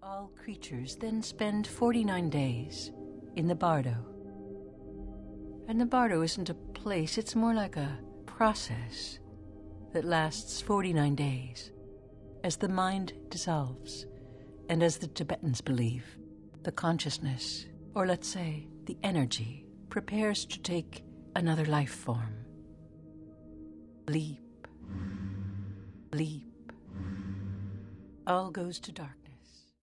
All creatures then spend 49 days in the bardo. And the bardo isn't a place, it's more like a process that lasts 49 days as the mind dissolves, and as the Tibetans believe, the consciousness, or let's say the energy, prepares to take another life form. Leap, leap, all goes to darkness.